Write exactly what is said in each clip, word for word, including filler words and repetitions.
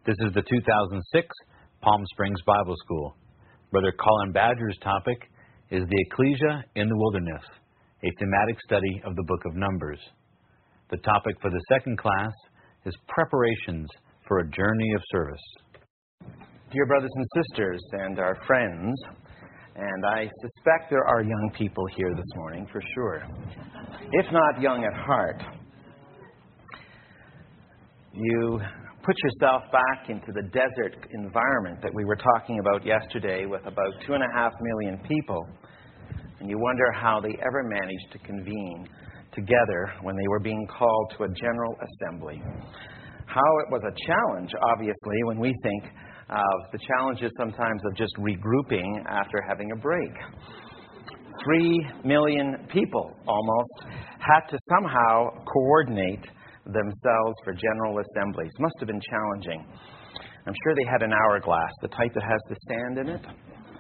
This is the two thousand six Palm Springs Bible School. Brother Colin Badger's topic is the Ecclesia in the Wilderness, a thematic study of the book of Numbers. The topic for the second class is preparations for a journey of service. Dear brothers and sisters and our friends, and I suspect there are young people here this morning for sure, if not young at heart, you put yourself back into the desert environment that we were talking about yesterday with about two and a half million people, and you wonder how they ever managed to convene together when they were being called to a general assembly. How it was a challenge, obviously, when we think of the challenges sometimes of just regrouping after having a break. Three million people almost had to somehow coordinate themselves for general assemblies. Must have been challenging. I'm sure they had an hourglass, the type that has the sand in it.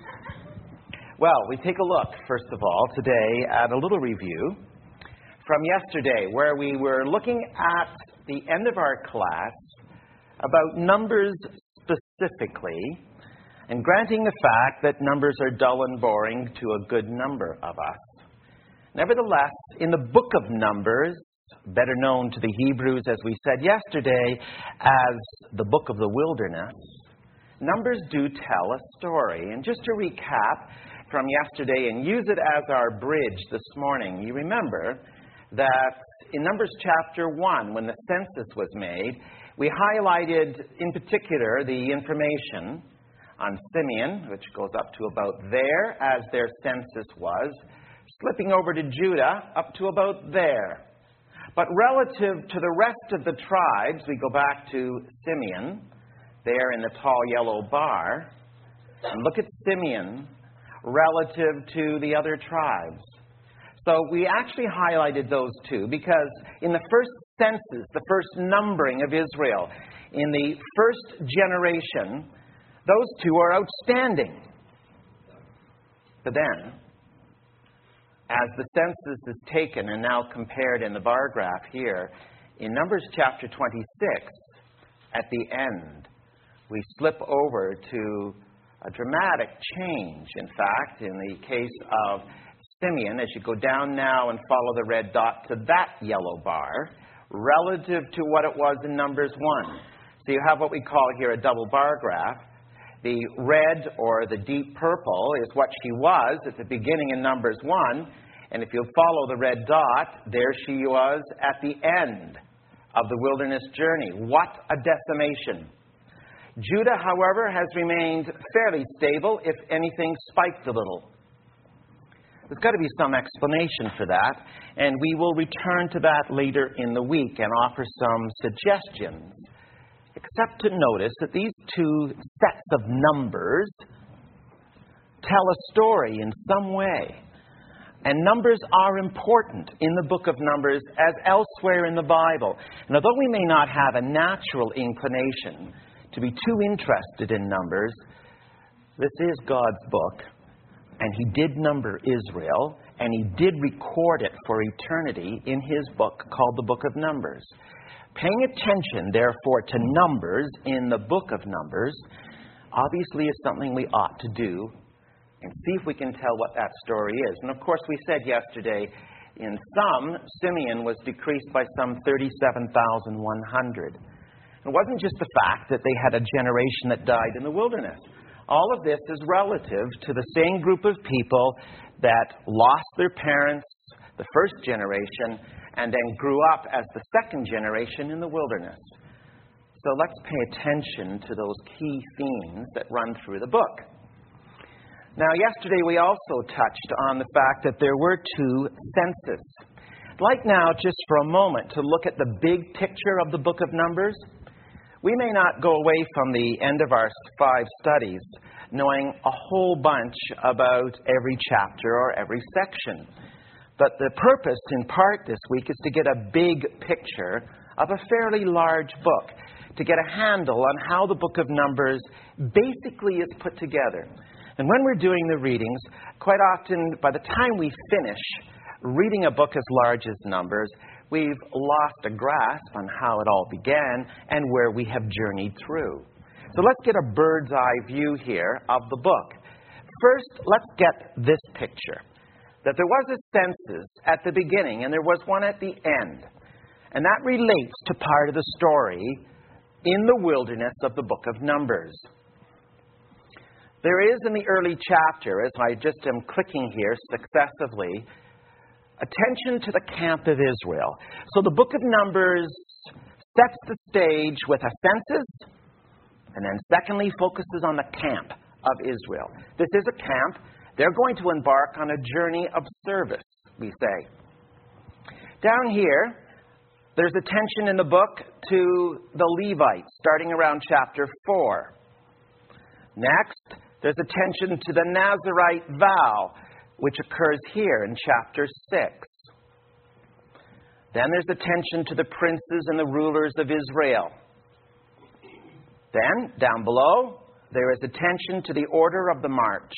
Well, we take a look, first of all, today at a little review from yesterday, where we were looking at the end of our class about numbers specifically, and granting the fact that numbers are dull and boring to a good number of us. Nevertheless, in the book of Numbers, better known to the Hebrews, as we said yesterday, as the book of the wilderness, Numbers do tell a story. And just to recap from yesterday and use it as our bridge this morning, you remember that in Numbers chapter one, when the census was made, we highlighted in particular the information on Simeon, which goes up to about there as their census was, slipping over to Judah up to about there. But relative to the rest of the tribes, we go back to Simeon, there in the tall yellow bar, and look at Simeon relative to the other tribes. So we actually highlighted those two because in the first census, the first numbering of Israel, in the first generation, those two are outstanding. But then, as the census is taken and now compared in the bar graph here, in Numbers chapter twenty-six, at the end, we slip over to a dramatic change. In fact, in the case of Simeon, as you go down now and follow the red dot to that yellow bar, relative to what it was in Numbers one. So you have what we call here a double bar graph. The red or the deep purple is what she was at the beginning in Numbers one. And if you follow the red dot, there she was at the end of the wilderness journey. What a decimation. Judah, however, has remained fairly stable, if anything, spiked a little. There's got to be some explanation for that, and we will return to that later in the week and offer some suggestions, except to notice that these two sets of numbers tell a story in some way. And numbers are important in the book of Numbers as elsewhere in the Bible. And although we may not have a natural inclination to be too interested in numbers, this is God's book. And he did number Israel, and he did record it for eternity in his book called the Book of Numbers. Paying attention, therefore, to numbers in the book of Numbers obviously is something we ought to do and see if we can tell what that story is. And of course, we said yesterday, in some, Simeon was decreased by some thirty-seven thousand one hundred. It wasn't just the fact that they had a generation that died in the wilderness. All of this is relative to the same group of people that lost their parents, the first generation, and then grew up as the second generation in the wilderness. So let's pay attention to those key themes that run through the book. Now, yesterday we also touched on the fact that there were two census. I'd like now just for a moment to look at the big picture of the book of Numbers. We may not go away from the end of our five studies knowing a whole bunch about every chapter or every section. But the purpose, in part, this week is to get a big picture of a fairly large book, to get a handle on how the book of Numbers basically is put together. And when we're doing the readings, quite often, by the time we finish reading a book as large as Numbers, we've lost a grasp on how it all began and where we have journeyed through. So let's get a bird's eye view here of the book. First, let's get this picture. That there was a census at the beginning and there was one at the end. And that relates to part of the story in the wilderness of the book of Numbers. There is in the early chapter, as I just am clicking here successively, attention to the camp of Israel. So the book of Numbers sets the stage with a census, and then secondly focuses on the camp of Israel. This is a camp. They're going to embark on a journey of service, we say. Down here, there's attention in the book to the Levites, starting around chapter four. Next, there's attention to the Nazirite vow, which occurs here in chapter six. Then there's attention to the princes and the rulers of Israel. Then, down below, there is attention to the order of the march.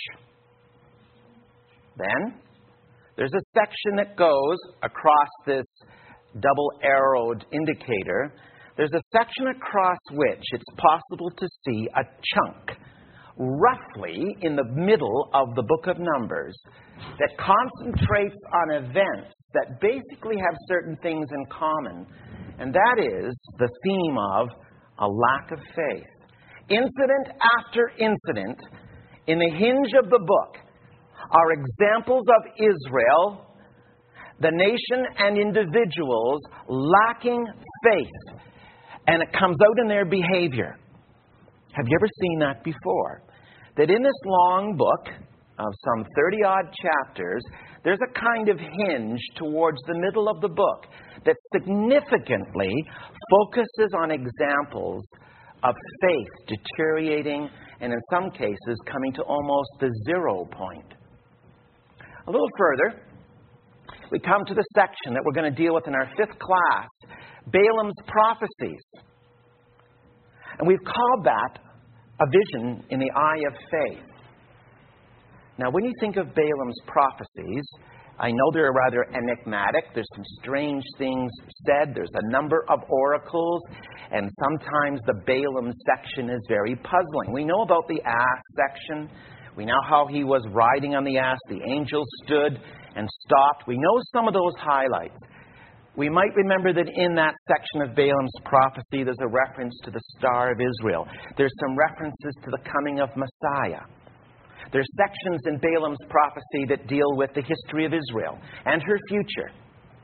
Then, there's a section that goes across this double-arrowed indicator. There's a section across which it's possible to see a chunk, roughly in the middle of the book of Numbers, that concentrates on events that basically have certain things in common. And that is the theme of a lack of faith. Incident after incident in the hinge of the book are examples of Israel, the nation and individuals lacking faith. And it comes out in their behavior. Have you ever seen that before? That in this long book of some thirty-odd chapters, there's a kind of hinge towards the middle of the book that significantly focuses on examples of faith deteriorating and in some cases coming to almost the zero point. A little further, we come to the section that we're going to deal with in our fifth class, Balaam's prophecies. And we've called that a vision in the eye of faith. Now, when you think of Balaam's prophecies, I know they're rather enigmatic. There's some strange things said. There's a number of oracles. And sometimes the Balaam section is very puzzling. We know about the ass section. We know how he was riding on the ass. The angel stood and stopped. We know some of those highlights. We might remember that in that section of Balaam's prophecy, there's a reference to the Star of Israel. There's some references to the coming of Messiah. There's sections in Balaam's prophecy that deal with the history of Israel and her future.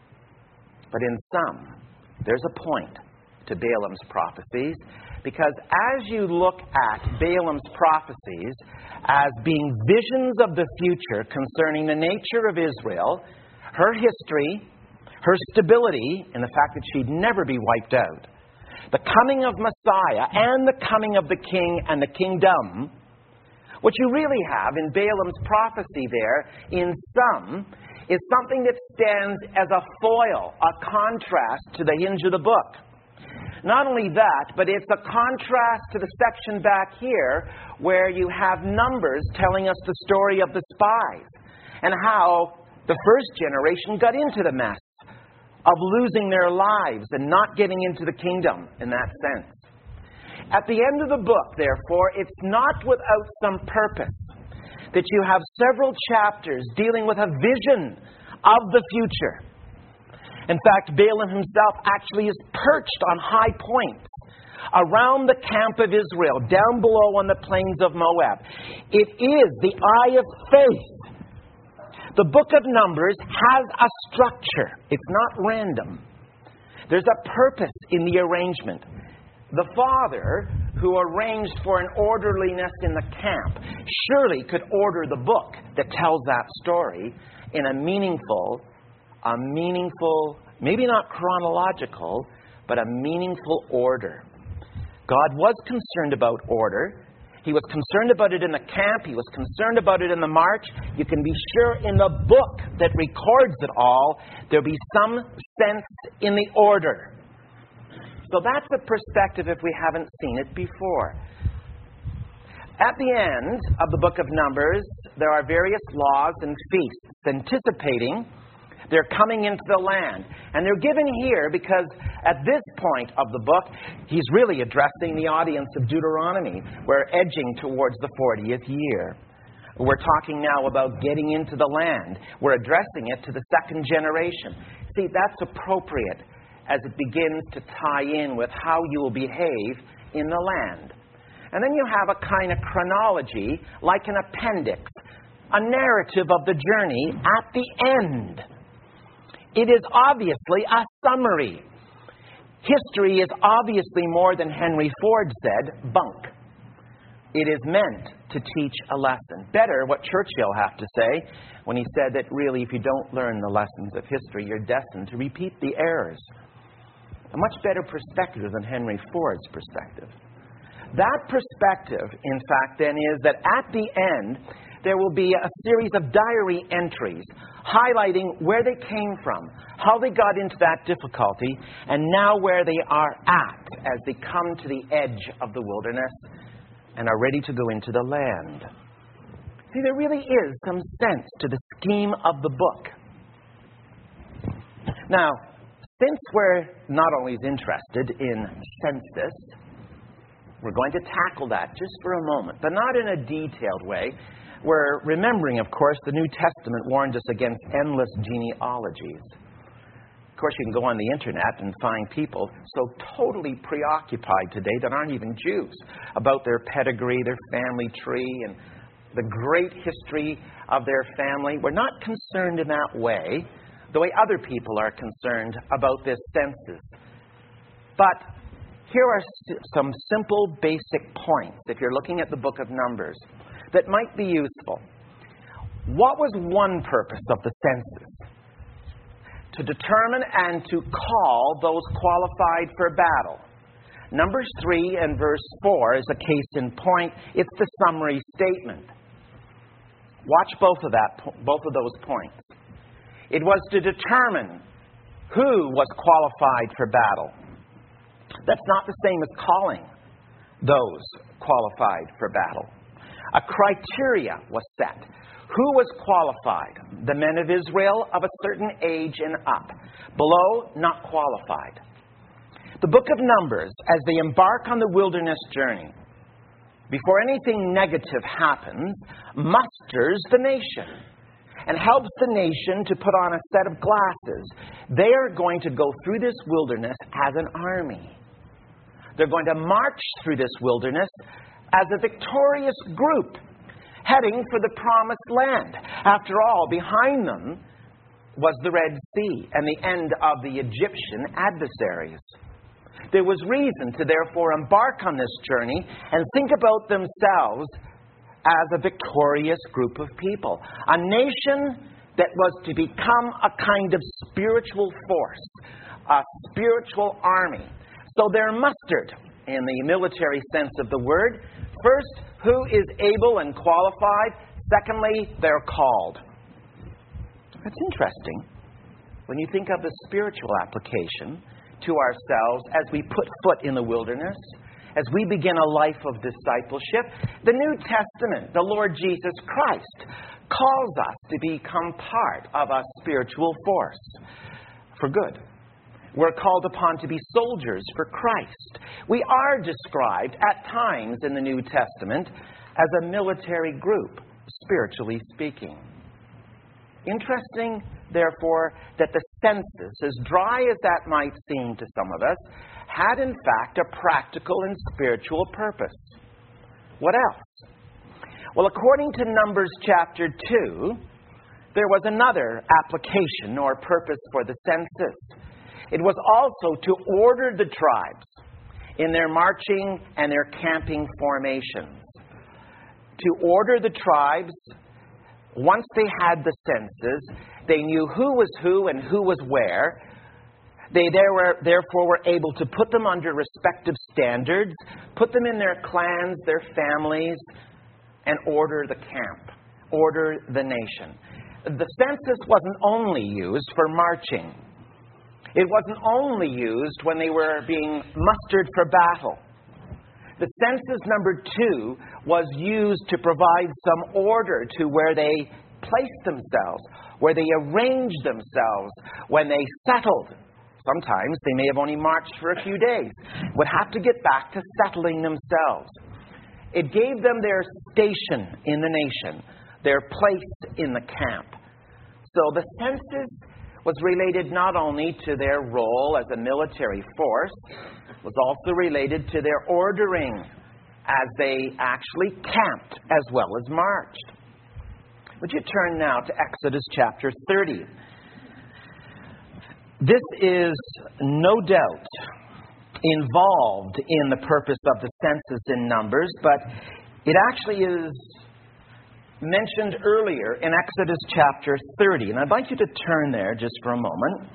But in some, there's a point to Balaam's prophecies, because as you look at Balaam's prophecies as being visions of the future concerning the nature of Israel, her history, her stability, and the fact that she'd never be wiped out, the coming of Messiah and the coming of the king and the kingdom, what you really have in Balaam's prophecy there, in some, is something that stands as a foil, a contrast to the hinge of the book. Not only that, but it's a contrast to the section back here where you have Numbers telling us the story of the spies and how the first generation got into the mess of losing their lives and not getting into the kingdom in that sense. At the end of the book, therefore, it's not without some purpose that you have several chapters dealing with a vision of the future. In fact, Balaam himself actually is perched on high points around the camp of Israel, down below on the plains of Moab. It is the eye of faith. The book of Numbers has a structure. It's not random. There's a purpose in the arrangement. The Father, who arranged for an orderliness in the camp, surely could order the book that tells that story in a meaningful, a meaningful, maybe not chronological, but a meaningful order. God was concerned about order. He was concerned about it in the camp. He was concerned about it in the march. You can be sure in the book that records it all, there'll be some sense in the order. So that's a perspective if we haven't seen it before. At the end of the book of Numbers, there are various laws and feasts anticipating They're coming into the land. And they're given here because at this point of the book, he's really addressing the audience of Deuteronomy. We're edging towards the fortieth year. We're talking now about getting into the land. We're addressing it to the second generation. See, that's appropriate as it begins to tie in with how you will behave in the land. And then you have a kind of chronology, like an appendix, a narrative of the journey at the end. It is obviously a summary. History is obviously more than Henry Ford said, bunk. It is meant to teach a lesson. Better what Churchill had to say when he said that really if you don't learn the lessons of history, you're destined to repeat the errors. A much better perspective than Henry Ford's perspective. That perspective, in fact, then is that at the end, there will be a series of diary entries highlighting where they came from, how they got into that difficulty, and now where they are at as they come to the edge of the wilderness and are ready to go into the land. See, there really is some sense to the scheme of the book. Now, since we're not always interested in census, we're going to tackle that just for a moment, but not in a detailed way. We're remembering, of course, the New Testament warned us against endless genealogies. Of course, you can go on the internet and find people so totally preoccupied today that aren't even Jews about their pedigree, their family tree, and the great history of their family. We're not concerned in that way, the way other people are concerned about this census. But here are some simple, basic points, if you're looking at the book of Numbers, that might be useful. What was one purpose of the census? To determine and to call those qualified for battle. Numbers three and verse four is a case in point. It's the summary statement. Watch both of that, both of those points. It was to determine who was qualified for battle. That's not the same as calling those qualified for battle. A criteria was set. Who was qualified? The men of Israel of a certain age and up. Below, not qualified. The book of Numbers, as they embark on the wilderness journey, before anything negative happens, musters the nation and helps the nation to put on a set of glasses. They are going to go through this wilderness as an army. They're going to march through this wilderness as a victorious group, heading for the promised land. After all, behind them was the Red Sea and the end of the Egyptian adversaries. There was reason to therefore embark on this journey and think about themselves as a victorious group of people. A nation that was to become a kind of spiritual force, a spiritual army. So they're mustered in the military sense of the word. First, who is able and qualified. Secondly, they're called. That's interesting when you think of the spiritual application to ourselves as we put foot in the wilderness, as we begin a life of discipleship. The New Testament, the Lord Jesus Christ, calls us to become part of a spiritual force for good. We're called upon to be soldiers for Christ. We are described at times in the New Testament as a military group, spiritually speaking. Interesting, therefore, that the census, as dry as that might seem to some of us, had in fact a practical and spiritual purpose. What else? Well, according to Numbers chapter two, there was another application or purpose for the census. It was also to order the tribes in their marching and their camping formations. To order the tribes, once they had the census, they knew who was who and who was where. They there were, therefore were able to put them under respective standards, put them in their clans, their families, and order the camp, order the nation. The census wasn't only used for marching. It wasn't only used when they were being mustered for battle. The census number two was used to provide some order to where they placed themselves, where they arranged themselves when they settled. Sometimes they may have only marched for a few days, would have to get back to settling themselves. It gave them their station in the nation, their place in the camp. So the census was related not only to their role as a military force, it was also related to their ordering as they actually camped as well as marched. Would you turn now to Exodus chapter thirty? This is no doubt involved in the purpose of the census in Numbers, but it actually is mentioned earlier in Exodus chapter thirty. And I'd like you to turn there just for a moment.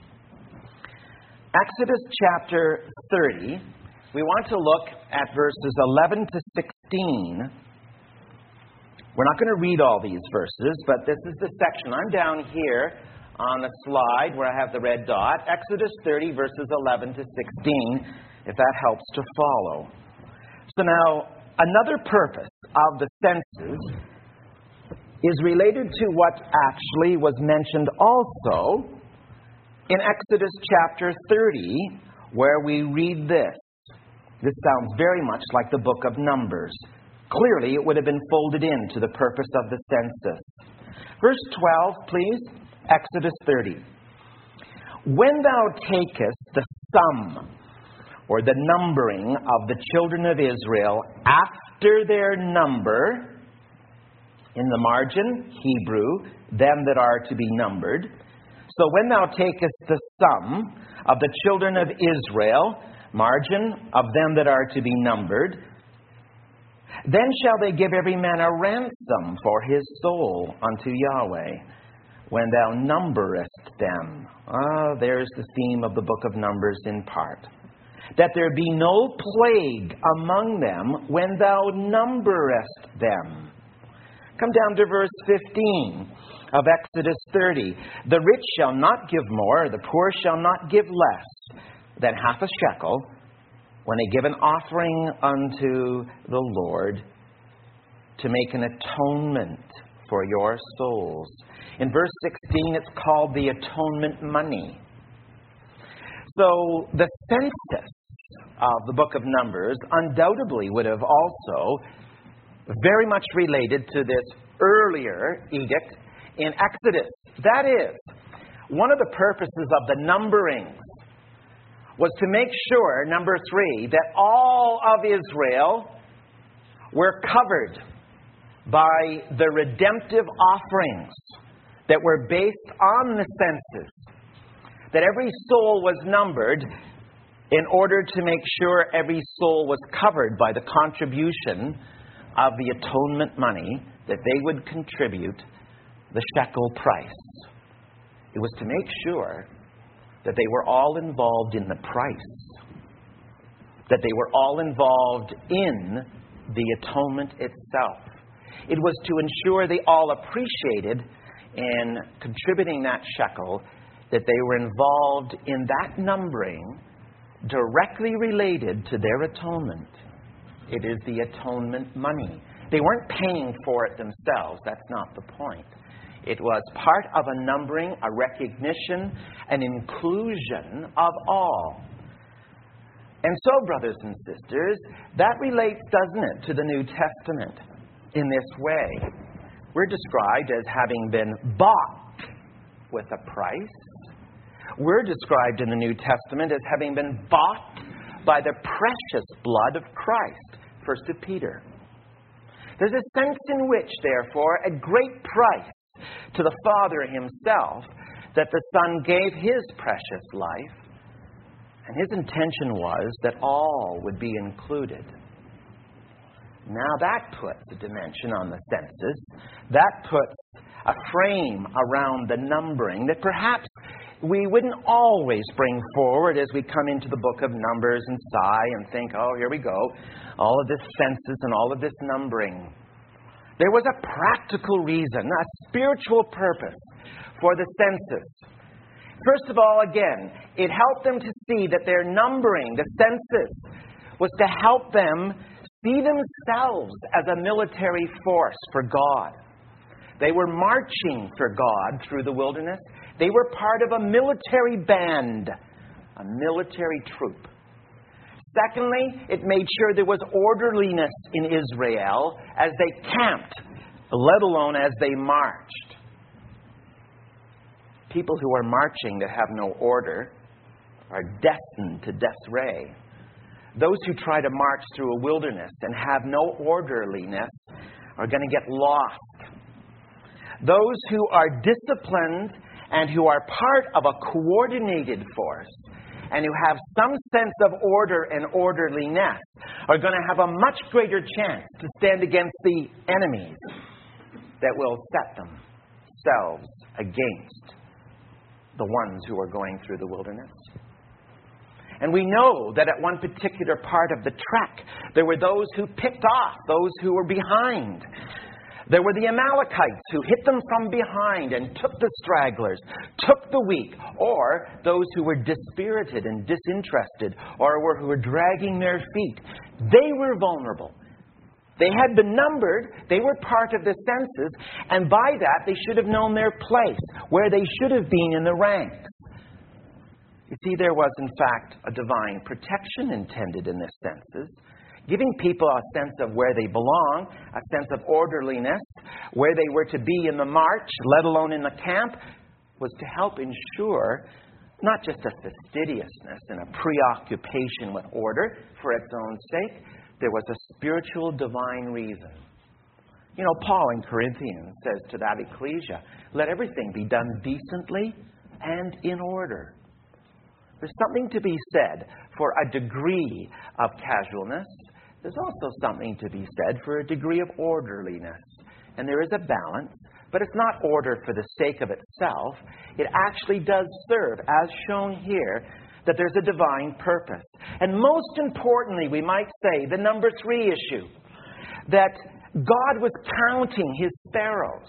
Exodus chapter thirty, we want to look at verses eleven to sixteen. We're not going to read all these verses, but this is the section. I'm down here on the slide where I have the red dot. Exodus thirty, verses eleven to sixteen, if that helps to follow. So now, another purpose of the census is related to what actually was mentioned also in Exodus chapter thirty, where we read this. This sounds very much like the book of Numbers. Clearly, it would have been folded into the purpose of the census. Verse twelve, please. Exodus thirty. When thou takest the sum, or the numbering of the children of Israel after their number, in the margin, Hebrew, them that are to be numbered. So when thou takest the sum of the children of Israel, margin, of them that are to be numbered, then shall they give every man a ransom for his soul unto Yahweh, when thou numberest them. Ah, there's the theme of the book of Numbers in part. That there be no plague among them when thou numberest them. Come down to verse fifteen of Exodus thirty. The rich shall not give more, the poor shall not give less than half a shekel when they give an offering unto the Lord to make an atonement for your souls. In verse sixteen, it's called the atonement money. So the census of the book of Numbers undoubtedly would have also very much related to this earlier edict in Exodus. That is, one of the purposes of the numberings was to make sure, number three, that all of Israel were covered by the redemptive offerings that were based on the census. That every soul was numbered in order to make sure every soul was covered by the contribution of the atonement money that they would contribute, the shekel price. It was to make sure that they were all involved in the price, that they were all involved in the atonement itself. It was to ensure they all appreciated in contributing that shekel, that they were involved in that numbering directly related to their atonement. It is the atonement money. They weren't paying for it themselves. That's not the point. It was part of a numbering, a recognition, an inclusion of all. And so, brothers and sisters, that relates, doesn't it, to the New Testament in this way. We're described as having been bought with a price. We're described in the New Testament as having been bought by the precious blood of Christ. First of Peter. There's a sense in which, therefore, at great price to the Father himself, that the Son gave his precious life, and his intention was that all would be included. Now that puts a dimension on the census. That puts a frame around the numbering that perhaps we wouldn't always bring forward as we come into the book of Numbers and sigh and think, oh, here we go, all of this census and all of this numbering. There was a practical reason, a spiritual purpose for the census. First of all, again, it helped them to see that their numbering, the census, was to help them see themselves as a military force for God. They were marching for God through the wilderness. They were part of a military band, a military troop. Secondly, it made sure there was orderliness in Israel as they camped, let alone as they marched. People who are marching that have no order are destined to death's ray. Those who try to march through a wilderness and have no orderliness are going to get lost. Those who are disciplined and who are part of a coordinated force and who have some sense of order and orderliness are going to have a much greater chance to stand against the enemies that will set themselves against the ones who are going through the wilderness. And we know that at one particular part of the trek, there were those who picked off those who were behind. There were the Amalekites who hit them from behind and took the stragglers, took the weak, or those who were dispirited and disinterested, or were, who were dragging their feet. They were vulnerable. They had been numbered, they were part of the census, and by that they should have known their place, where they should have been in the ranks. You see, there was in fact a divine protection intended in this census, giving people a sense of where they belong, a sense of orderliness, where they were to be in the march, let alone in the camp, was to help ensure not just a fastidiousness and a preoccupation with order for its own sake. There was a spiritual divine reason. You know, Paul in Corinthians says to that ecclesia, let everything be done decently and in order. There's something to be said for a degree of casualness. There's also something to be said for a degree of orderliness. And there is a balance, but it's not order for the sake of itself. It actually does serve, as shown here, that there's a divine purpose. And most importantly, we might say, the number three issue, that God was counting his sparrows.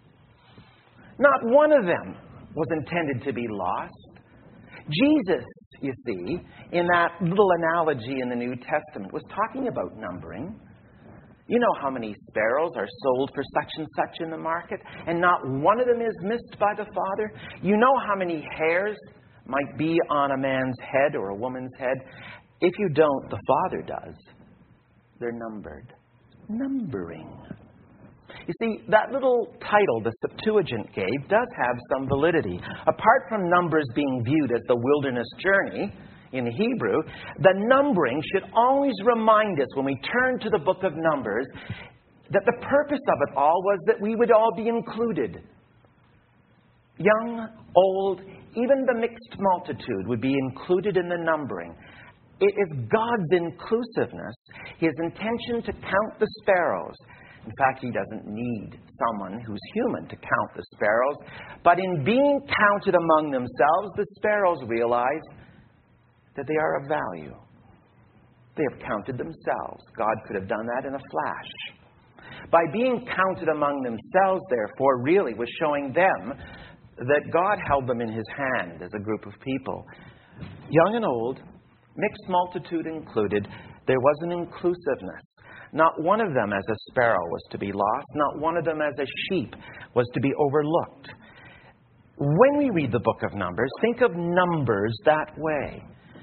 Not one of them was intended to be lost. Jesus, you see, in that little analogy in the New Testament, was talking about numbering. You know how many sparrows are sold for such and such in the market, and not one of them is missed by the Father? You know how many hairs might be on a man's head or a woman's head? If you don't, the Father does. They're numbered. Numbering. You see, that little title the Septuagint gave does have some validity. Apart from Numbers being viewed as the wilderness journey in Hebrew, the numbering should always remind us when we turn to the book of Numbers that the purpose of it all was that we would all be included. Young, old, even the mixed multitude would be included in the numbering. It is God's inclusiveness, his intention to count the sparrows. In fact, he doesn't need someone who's human to count the sparrows. But in being counted among themselves, the sparrows realize that they are of value. They have counted themselves. God could have done that in a flash. By being counted among themselves, therefore, really was showing them that God held them in his hand as a group of people. Young and old, mixed multitude included, there was an inclusiveness. Not one of them as a sparrow was to be lost. Not one of them as a sheep was to be overlooked. When we read the book of Numbers, think of Numbers that way.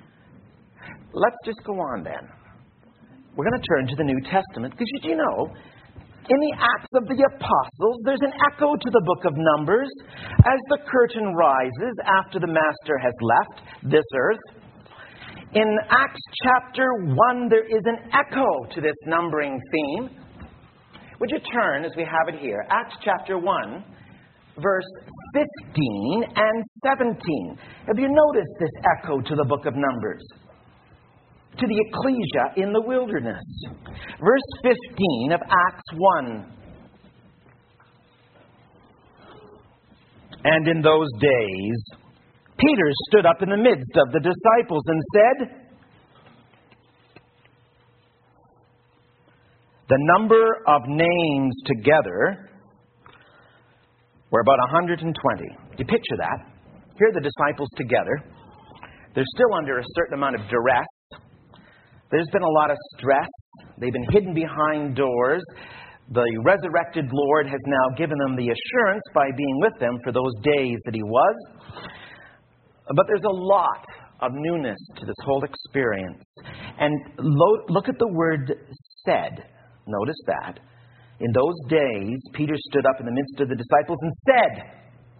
Let's just go on then. We're going to turn to the New Testament, because did you know, in the Acts of the Apostles, there's an echo to the book of Numbers as the curtain rises after the Master has left this earth. In Acts chapter one, there is an echo to this numbering theme. Would you turn, as we have it here, Acts chapter one, verse fifteen and seventeen. Have you noticed this echo to the book of Numbers? To the ecclesia in the wilderness. Verse fifteen of Acts one. And in those days, Peter stood up in the midst of the disciples and said, the number of names together were about one hundred twenty. Do you picture that? Here are the disciples together. They're still under a certain amount of duress. There's been a lot of stress. They've been hidden behind doors. The resurrected Lord has now given them the assurance by being with them for those days that He was. But there's a lot of newness to this whole experience. And lo- look at the word said. Notice that. In those days, Peter stood up in the midst of the disciples and said,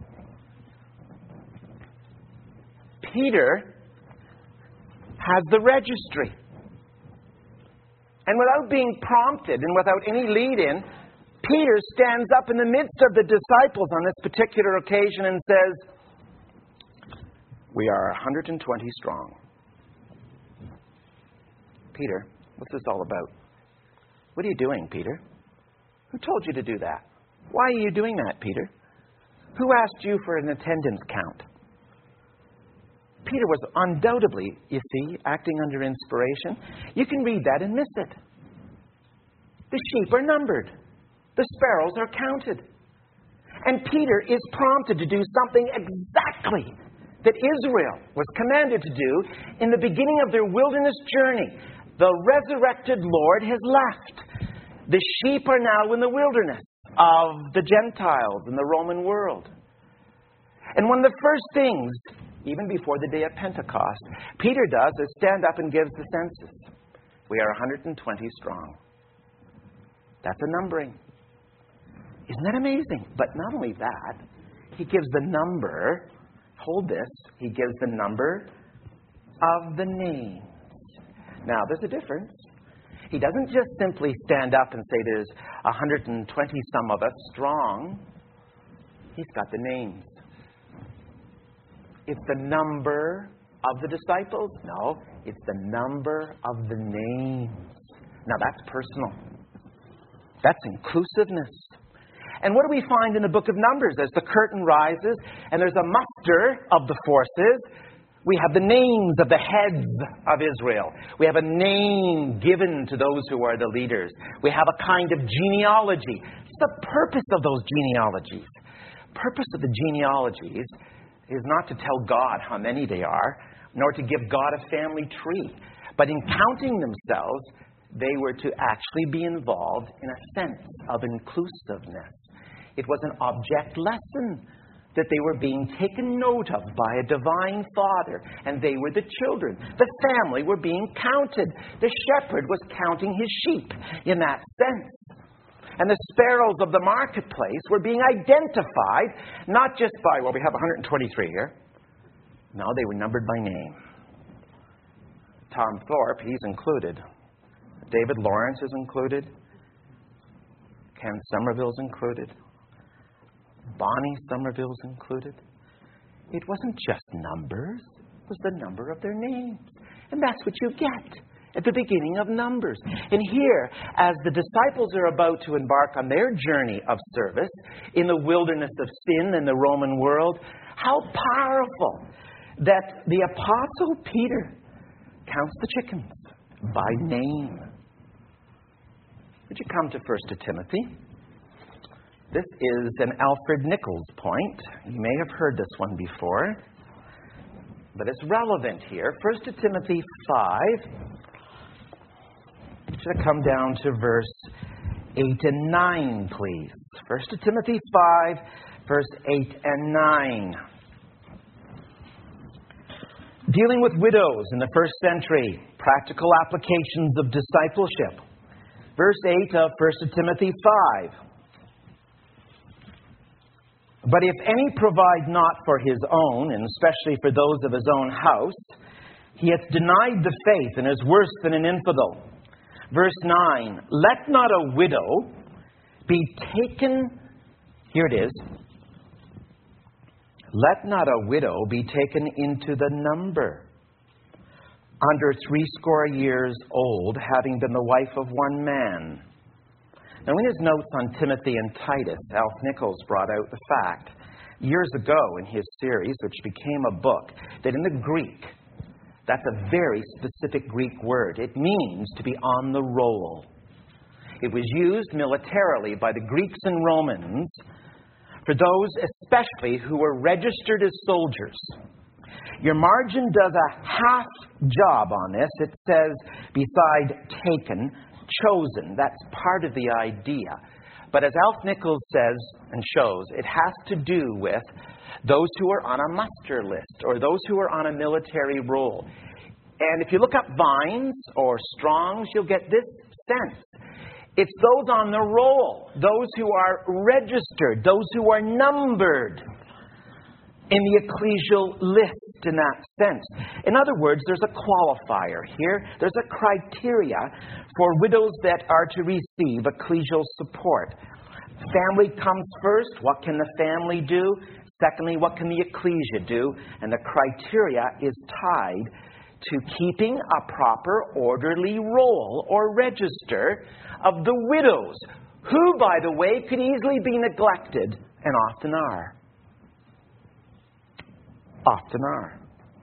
Peter has the registry. And without being prompted and without any lead-in, Peter stands up in the midst of the disciples on this particular occasion and says, we are one hundred twenty strong. Peter, what's this all about? What are you doing, Peter? Who told you to do that? Why are you doing that, Peter? Who asked you for an attendance count? Peter was undoubtedly, you see, acting under inspiration. You can read that and miss it. The sheep are numbered. The sparrows are counted. And Peter is prompted to do something exactly that Israel was commanded to do in the beginning of their wilderness journey. The resurrected Lord has left. The sheep are now in the wilderness of the Gentiles in the Roman world. And one of the first things, even before the day of Pentecost, Peter does is stand up and gives the census. We are one hundred twenty strong. That's a numbering. Isn't that amazing? But not only that, he gives the number, hold this, he gives the number of the names. Now, there's a difference. He doesn't just simply stand up and say there's one hundred twenty some of us strong. He's got the names. It's the number of the disciples? No, it's the number of the names. Now that's personal. That's inclusiveness. And what do we find in the book of Numbers? As the curtain rises and there's a muster of the forces, we have the names of the heads of Israel. We have a name given to those who are the leaders. We have a kind of genealogy. It's the purpose of those genealogies. Purpose of the genealogies is not to tell God how many they are, nor to give God a family tree. But in counting themselves, they were to actually be involved in a sense of inclusiveness. It was an object lesson that they were being taken note of by a divine Father, and they were the children. The family were being counted. The shepherd was counting his sheep in that sense. And the sparrows of the marketplace were being identified, not just by, well, we have one hundred twenty-three here. No, they were numbered by name. Tom Thorpe, he's included. David Lawrence is included. Ken Somerville's included. Bonnie Somerville's included. It wasn't just numbers. It was the number of their names. And that's what you get at the beginning of Numbers. And here, as the disciples are about to embark on their journey of service in the wilderness of sin in the Roman world, how powerful that the Apostle Peter counts the chickens by name. Would you come to First Timothy? This is an Alfred Nichols point. You may have heard this one before, but it's relevant here. First Timothy five. I should come down to verse eight and nine, please. First Timothy five, verse eight and nine. Dealing with widows in the first century, practical applications of discipleship. Verse eight of First Timothy five. But if any provide not for his own, and especially for those of his own house, he hath denied the faith and is worse than an infidel. Verse nine, let not a widow be taken, here it is, let not a widow be taken into the number, under threescore years old, having been the wife of one man. Now, in his notes on Timothy and Titus, Alf Nichols brought out the fact, years ago in his series, which became a book, that in the Greek, that's a very specific Greek word. It means to be on the roll. It was used militarily by the Greeks and Romans for those especially who were registered as soldiers. Your margin does a half job on this. It says, beside taken, chosen. That's part of the idea. But as Alf Nichols says and shows, it has to do with those who are on a muster list or those who are on a military roll. And if you look up Vines or Strongs, you'll get this sense. It's those on the roll, those who are registered, those who are numbered in the ecclesial list in that sense. In other words, there's a qualifier here. There's a criteria for widows that are to receive ecclesial support. Family comes first. What can the family do? Secondly, what can the ecclesia do? And the criteria is tied to keeping a proper orderly roll or register of the widows, who, by the way, could easily be neglected and often are. Often are.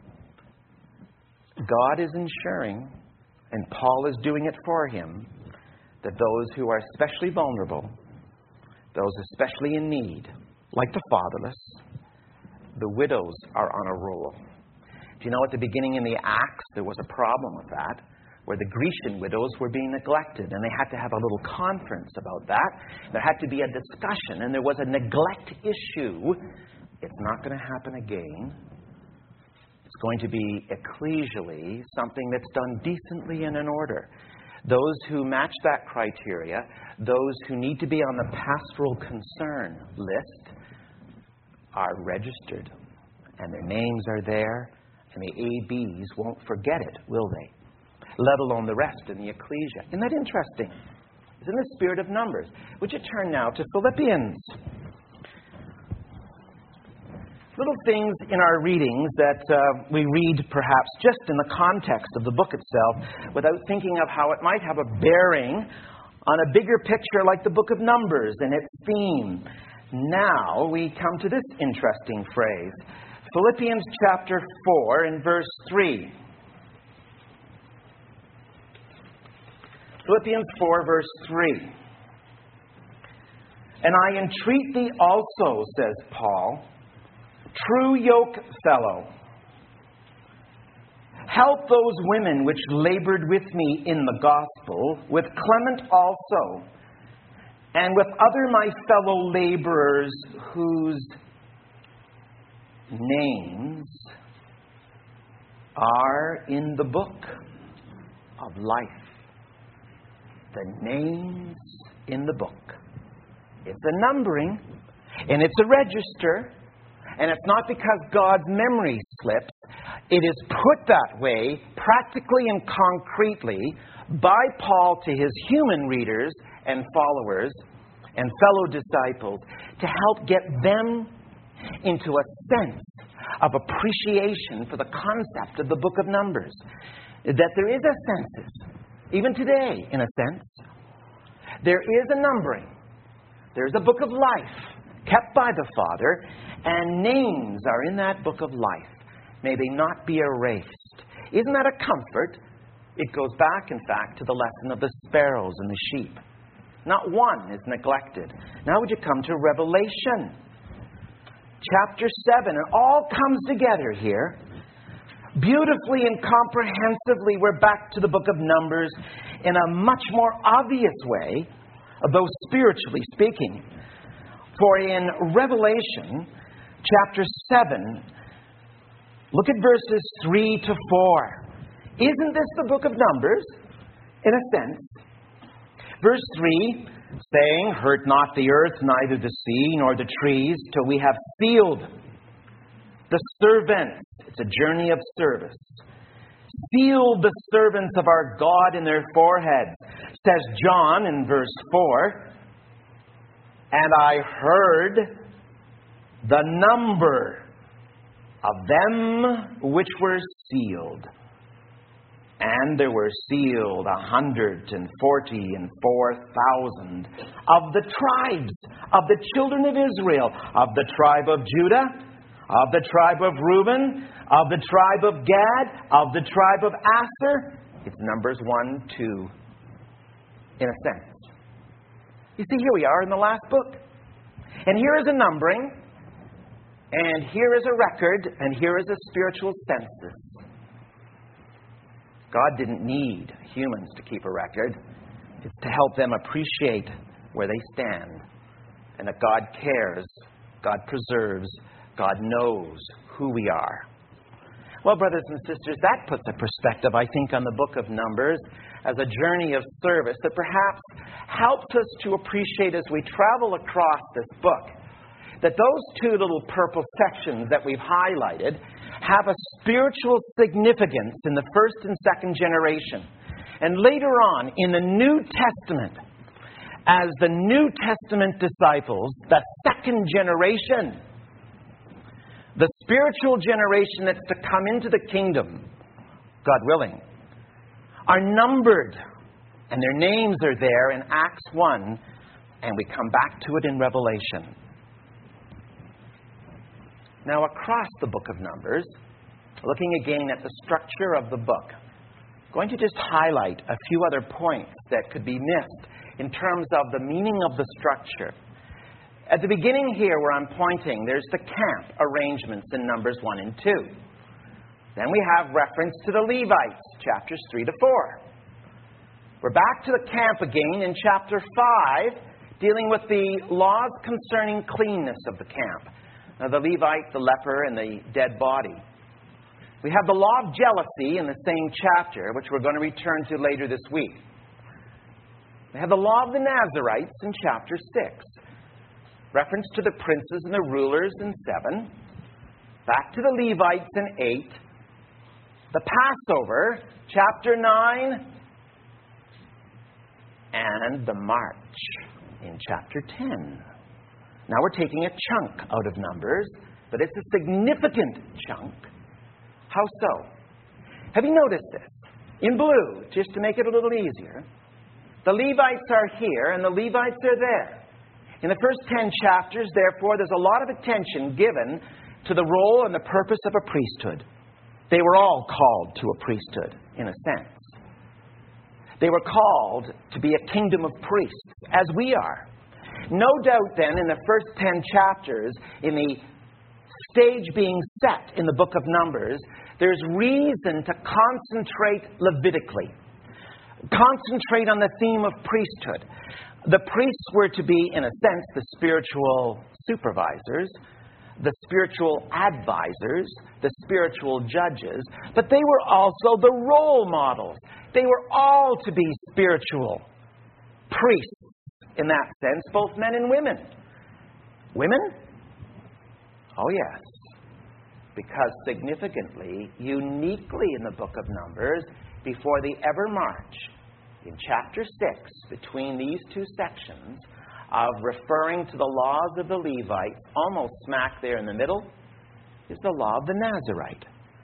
God is ensuring, and Paul is doing it for him, that those who are especially vulnerable, those especially in need, like the fatherless, the widows are on a roll. Do you know at the beginning in the Acts there was a problem with that, where the Grecian widows were being neglected, and they had to have a little conference about that. There had to be a discussion, and there was a neglect issue. It's not going to happen again. It's going to be ecclesially something that's done decently and in order. Those who match that criteria, those who need to be on the pastoral concern list, are registered, and their names are there, and the A Bs won't forget it, will they? Let alone the rest in the ecclesia. Isn't that interesting? It's in the spirit of Numbers. Would you turn now to Philippians? Little things in our readings that uh, we read perhaps just in the context of the book itself without thinking of how it might have a bearing on a bigger picture like the book of Numbers and its theme. Now we come to this interesting phrase. Philippians chapter four and verse three. Philippians four verse three. And I entreat thee also, says Paul, true yoke fellow, help those women which labored with me in the gospel, with Clement also, and with other my fellow laborers whose names are in the book of life. The names in the book. It's a numbering, and it's a register, and it's not because God's memory slips. It is put that way, practically and concretely, by Paul to his human readers and followers and fellow disciples to help get them into a sense of appreciation for the concept of the book of Numbers. That there is a census, even today, in a sense. There is a numbering. There's a book of life kept by the Father, and names are in that book of life. May they not be erased. Isn't that a comfort? It goes back, in fact, to the lesson of the sparrows and the sheep. Not one is neglected. Now would you come to Revelation? Chapter seven. It all comes together here. Beautifully and comprehensively, we're back to the book of Numbers in a much more obvious way, though spiritually speaking. For in Revelation chapter seven, look at verses three to four. Isn't this the book of Numbers, in a sense? Verse three, saying, hurt not the earth, neither the sea, nor the trees, till we have sealed the servants. It's a journey of service. Sealed the servants of our God in their foreheads, says John in verse four. And I heard the number of them which were sealed. And there were sealed a hundred and forty and four thousand of the tribes of the children of Israel, of the tribe of Judah, of the tribe of Reuben, of the tribe of Gad, of the tribe of Asher. It's Numbers one, two, in a sense. You see, here we are in the last book. And here is a numbering, and here is a record, and here is a spiritual census. God didn't need humans to keep a record. It's to help them appreciate where they stand and that God cares, God preserves, God knows who we are. Well, brothers and sisters, that puts a perspective, I think, on the book of Numbers as a journey of service that perhaps helps us to appreciate as we travel across this book that those two little purple sections that we've highlighted have a spiritual significance in the first and second generation. And later on, in the New Testament, as the New Testament disciples, the second generation, the spiritual generation that's to come into the kingdom, God willing, are numbered. And their names are there in Acts one, and we come back to it in Revelation. Now, across the book of Numbers, looking again at the structure of the book, I'm going to just highlight a few other points that could be missed in terms of the meaning of the structure. At the beginning here where I'm pointing, there's the camp arrangements in Numbers one and two. Then we have reference to the Levites, chapters three to four. We're back to the camp again in chapter five, dealing with the laws concerning cleanness of the camp. Now, the Levite, the leper, and the dead body. We have the law of jealousy in the same chapter, which we're going to return to later this week. We have the law of the Nazarites in chapter six. Reference to the princes and the rulers in seven. Back to the Levites in eight. The Passover, chapter nine. And the march in chapter ten. Now we're taking a chunk out of Numbers, but it's a significant chunk. How so? Have you noticed this? In blue, just to make it a little easier, the Levites are here and the Levites are there. In the first ten chapters, therefore, there's a lot of attention given to the role and the purpose of a priesthood. They were all called to a priesthood, in a sense. They were called to be a kingdom of priests, as we are. No doubt, then, in the first ten chapters, in the stage being set in the book of Numbers, there's reason to concentrate Levitically. Concentrate on the theme of priesthood. The priests were to be, in a sense, the spiritual supervisors, the spiritual advisors, the spiritual judges, but they were also the role models. They were all to be spiritual priests in that sense, both men and women. Women? Oh, yes. Because significantly, uniquely in the book of Numbers, before they ever march, in chapter six, between these two sections of referring to the laws of the Levites, almost smack there in the middle, is the law of the Nazarite,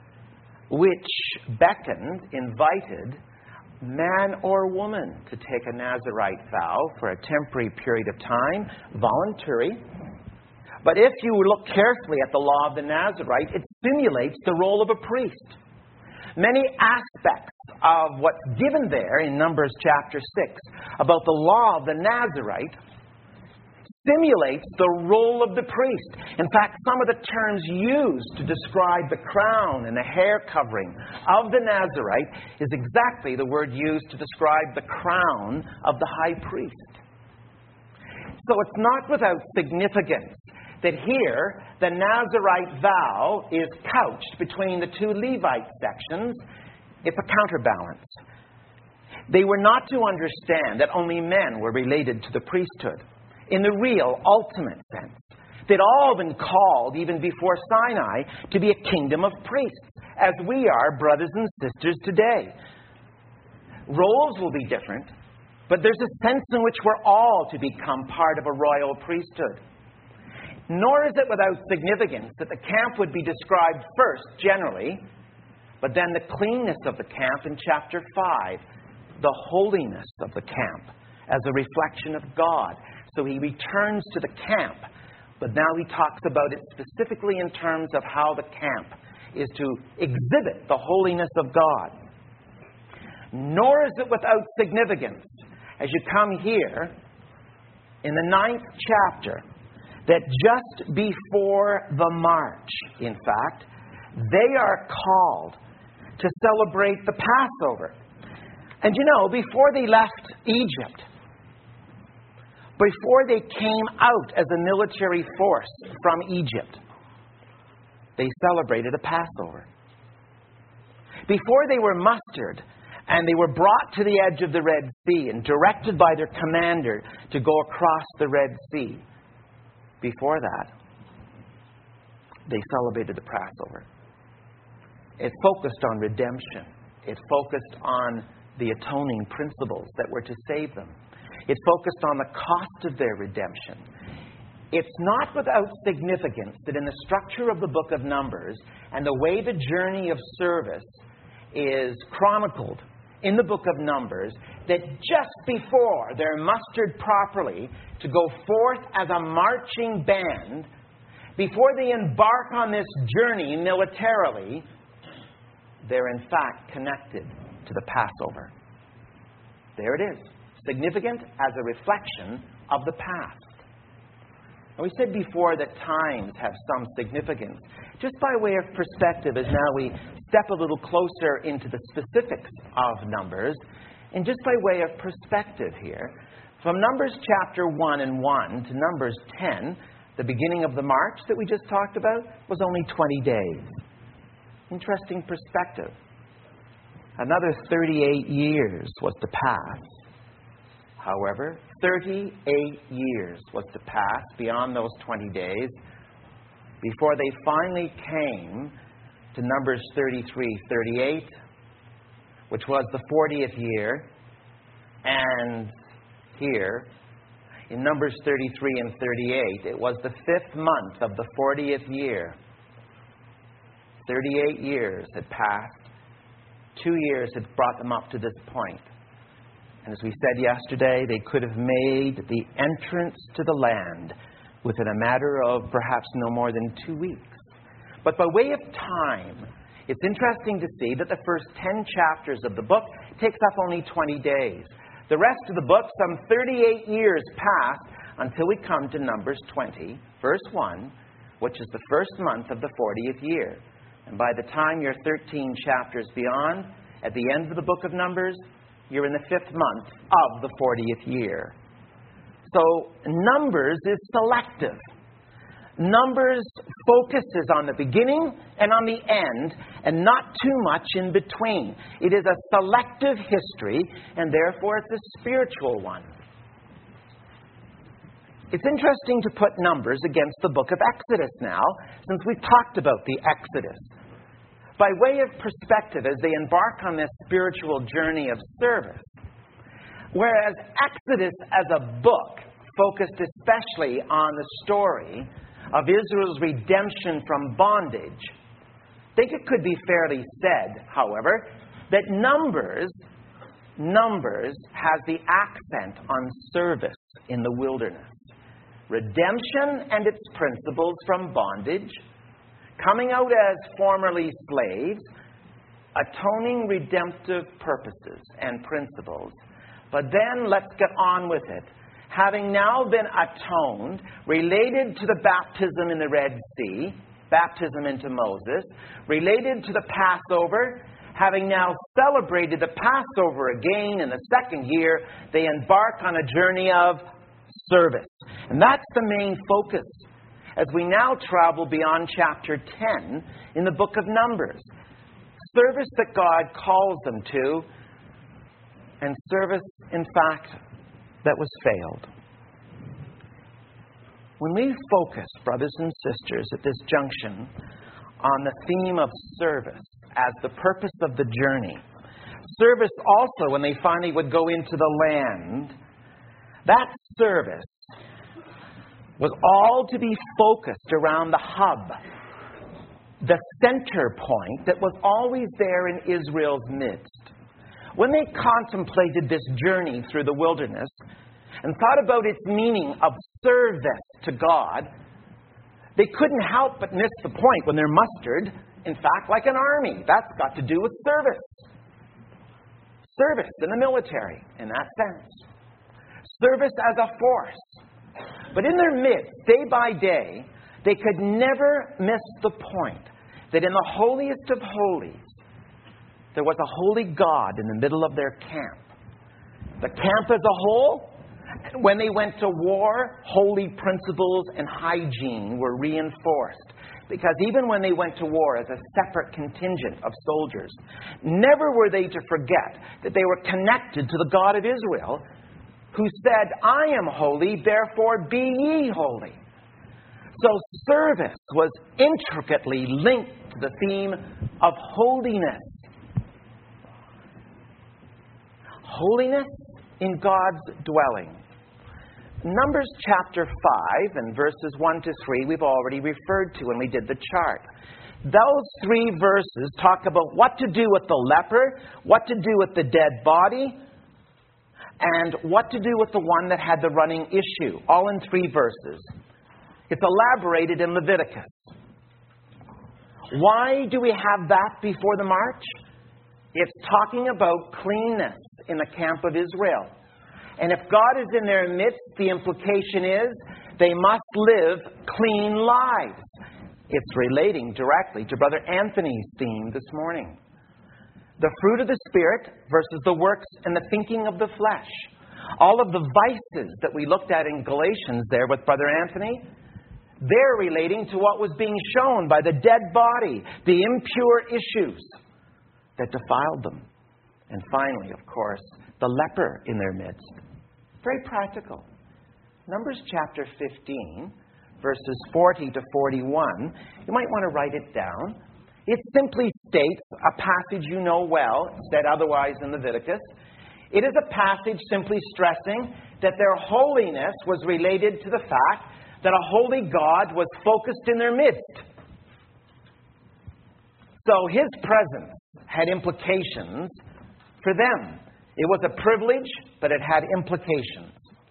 which beckoned, invited man or woman to take a Nazarite vow for a temporary period of time, voluntary. But if you look carefully at the law of the Nazarite, it simulates the role of a priest. Many aspects of what's given there in Numbers chapter six about the law of the Nazarite simulates the role of the priest. In fact, some of the terms used to describe the crown and the hair covering of the Nazarite is exactly the word used to describe the crown of the high priest. So it's not without significance that here the Nazarite vow is couched between the two Levite sections. It's a counterbalance. They were not to understand that only men were related to the priesthood in the real, ultimate sense. They'd all been called, even before Sinai, to be a kingdom of priests, as we are brothers and sisters today. Roles will be different, but there's a sense in which we're all to become part of a royal priesthood. Nor is it without significance that the camp would be described first, generally, but then the cleanness of the camp in chapter five, the holiness of the camp as a reflection of God. So he returns to the camp, but now he talks about it specifically in terms of how the camp is to exhibit the holiness of God. Nor is it without significance, as you come here, in the ninth chapter, that just before the march, in fact, they are called to celebrate the Passover. And you know, before they left Egypt, before they came out as a military force from Egypt, they celebrated a Passover. Before they were mustered and they were brought to the edge of the Red Sea and directed by their commander to go across the Red Sea, before that, they celebrated the Passover. It focused on redemption. It focused on the atoning principles that were to save them. It focused on the cost of their redemption. It's not without significance that in the structure of the book of Numbers and the way the journey of service is chronicled in the book of Numbers, that just before they're mustered properly to go forth as a marching band, before they embark on this journey militarily, they're in fact connected to the Passover. There it is. Significant as a reflection of the past. And we said before that times have some significance. Just by way of perspective, as now we step a little closer into the specifics of Numbers, and just by way of perspective here, from Numbers chapter one and one to Numbers ten, the beginning of the march that we just talked about was only twenty days. Interesting perspective. Another thirty-eight years was to pass. However, thirty-eight years was to pass beyond those twenty days before they finally came to Numbers thirty-three thirty-eight, which was the fortieth year. And here, in Numbers thirty-three and thirty-eight, it was the fifth month of the fortieth year. thirty-eight years had passed. Two years had brought them up to this point. And as we said yesterday, they could have made the entrance to the land within a matter of perhaps no more than two weeks. But by way of time, it's interesting to see that the first ten chapters of the book takes up only twenty days. The rest of the book, some thirty-eight years pass until we come to Numbers twenty, verse one, which is the first month of the fortieth year. And by the time you're thirteen chapters beyond, at the end of the book of Numbers, you're in the fifth month of the fortieth year. So Numbers is selective. Numbers focuses on the beginning and on the end, and not too much in between. It is a selective history, and therefore it's a spiritual one. It's interesting to put Numbers against the book of Exodus now, since we've talked about the Exodus. By way of perspective, as they embark on this spiritual journey of service, whereas Exodus as a book focused especially on the story of Israel's redemption from bondage, I think it could be fairly said, however, that Numbers, Numbers has the accent on service in the wilderness. Redemption and its principles from bondage, coming out as formerly slaves, atoning redemptive purposes and principles. But then let's get on with it. Having now been atoned, related to the baptism in the Red Sea, baptism into Moses, related to the Passover, having now celebrated the Passover again in the second year, they embark on a journey of service. And that's the main focus as we now travel beyond chapter ten in the book of Numbers. Service that God calls them to, and service, in fact, that was failed. When we focus, brothers and sisters, at this junction on the theme of service as the purpose of the journey, service also when they finally would go into the land, that service was all to be focused around the hub, the center point that was always there in Israel's midst. When they contemplated this journey through the wilderness and thought about its meaning of service to God, they couldn't help but miss the point when they're mustered, in fact, like an army. That's got to do with service. Service in the military, in that sense. Service as a force. But in their midst, day by day, they could never miss the point that in the holiest of holies, there was a holy God in the middle of their camp. The camp as a whole, when they went to war, holy principles and hygiene were reinforced. Because even when they went to war as a separate contingent of soldiers, never were they to forget that they were connected to the God of Israel, who said, I am holy, therefore be ye holy. So service was intricately linked to the theme of holiness. Holiness in God's dwelling. Numbers chapter five and verses one to three we've already referred to when we did the chart. Those three verses talk about what to do with the leper, what to do with the dead body, and what to do with the one that had the running issue. All in three verses. It's elaborated in Leviticus. Why do we have that before the march? It's talking about cleanness in the camp of Israel. And if God is in their midst, the implication is they must live clean lives. It's relating directly to Brother Anthony's theme this morning. The fruit of the Spirit versus the works and the thinking of the flesh. All of the vices that we looked at in Galatians there with Brother Anthony, they're relating to what was being shown by the dead body, the impure issues that defiled them. And finally, of course, the leper in their midst. Very practical. Numbers chapter fifteen, verses forty to forty-one. You might want to write it down. It simply states a passage you know well, said otherwise in Leviticus. It is a passage simply stressing that their holiness was related to the fact that a holy God was focused in their midst. So his presence had implications for them. It was a privilege, but it had implications.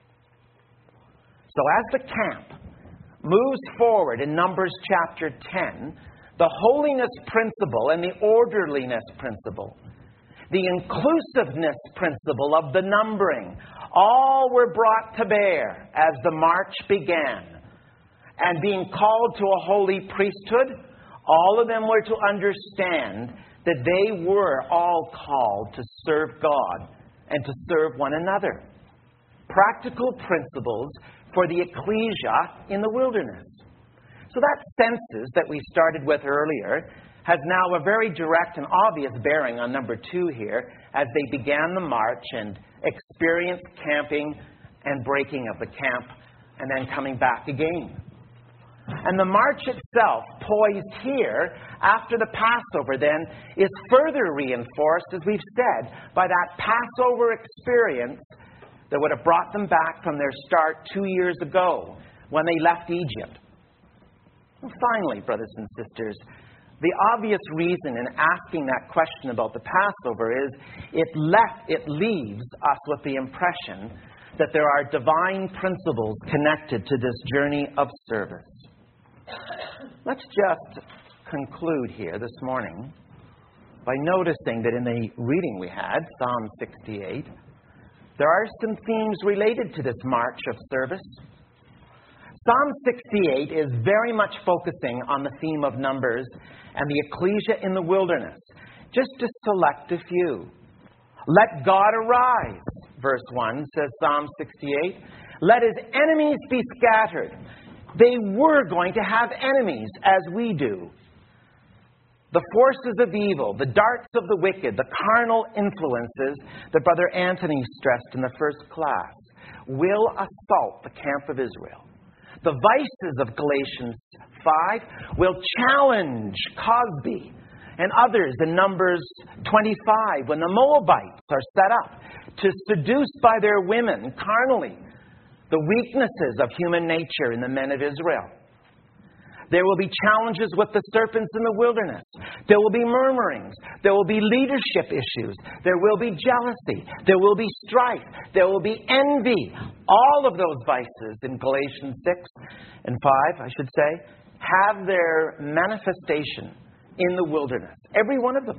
So as the camp moves forward in Numbers chapter ten, the holiness principle and the orderliness principle, the inclusiveness principle of the numbering, all were brought to bear as the march began. And being called to a holy priesthood, all of them were to understand that they were all called to serve God and to serve one another. Practical principles for the ecclesia in the wilderness. So that census that we started with earlier has now a very direct and obvious bearing on number two here as they began the march and experienced camping and breaking of the camp and then coming back again. And the march itself, poised here after the Passover then, is further reinforced, as we've said, by that Passover experience that would have brought them back from their start two years ago when they left Egypt. And finally, brothers and sisters, the obvious reason in asking that question about the Passover is it left, it leaves us with the impression that there are divine principles connected to this journey of service. Let's just conclude here this morning by noticing that in the reading we had, Psalm sixty-eight, there are some themes related to this march of service. Psalm sixty-eight is very much focusing on the theme of numbers and the ecclesia in the wilderness. Just to select a few. Let God arise, verse one says Psalm sixty-eight. Let his enemies be scattered. They were going to have enemies, as we do. The forces of evil, the darts of the wicked, the carnal influences that Brother Anthony stressed in the first class, will assault the camp of Israel. The vices of Galatians five will challenge Cosby and others in Numbers twenty-five when the Moabites are set up to seduce by their women carnally the weaknesses of human nature in the men of Israel. There will be challenges with the serpents in the wilderness. There will be murmurings. There will be leadership issues. There will be jealousy. There will be strife. There will be envy. All of those vices in Galatians six and five, I should say, have their manifestation in the wilderness. Every one of them.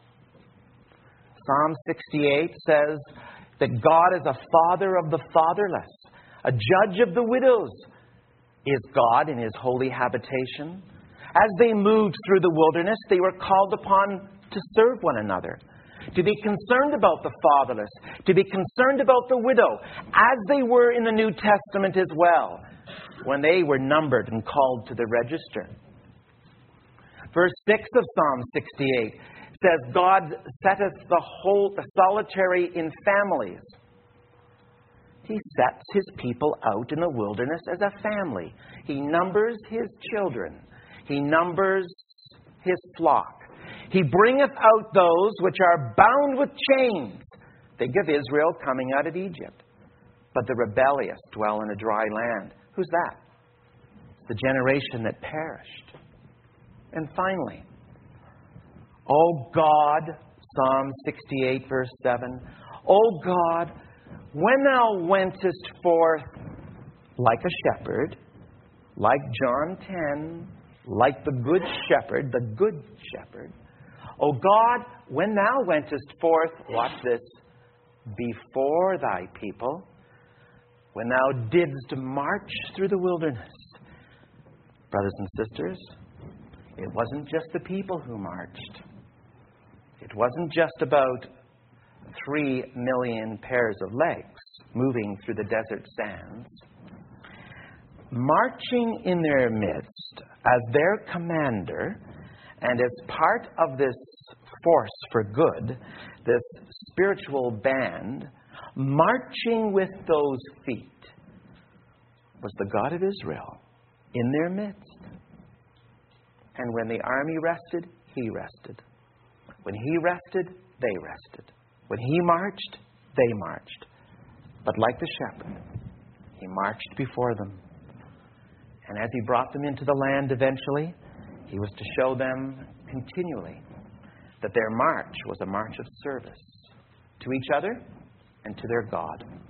Psalm sixty-eight says that God is a father of the fatherless, a judge of the widows. Is God in his holy habitation? As they moved through the wilderness, they were called upon to serve one another. to be concerned about the fatherless, to be concerned about the widow, as they were in the New Testament as well, when they were numbered and called to the register. Verse six of Psalm sixty-eight says, God setteth the whole the solitary in families. He sets his people out in the wilderness as a family. He numbers his children. He numbers his flock. He bringeth out those which are bound with chains. Think of Israel coming out of Egypt. But the rebellious dwell in a dry land. Who's that? It's the generation that perished. And finally, O God, Psalm sixty-eight, verse seven, O God, when thou wentest forth like a shepherd, like John ten, like the good shepherd, the good shepherd, O God, when thou wentest forth, watch this, before thy people, when thou didst march through the wilderness. Brothers and sisters, it wasn't just the people who marched. It wasn't just about three million pairs of legs moving through the desert sands. Marching in their midst as their commander and as part of this force for good, this spiritual band, marching with those feet, was the God of Israel in their midst. And when the army rested, he rested. When he rested, they rested. When he marched, they marched. But like the shepherd, he marched before them. And as he brought them into the land eventually, he was to show them continually that their march was a march of service to each other and to their God.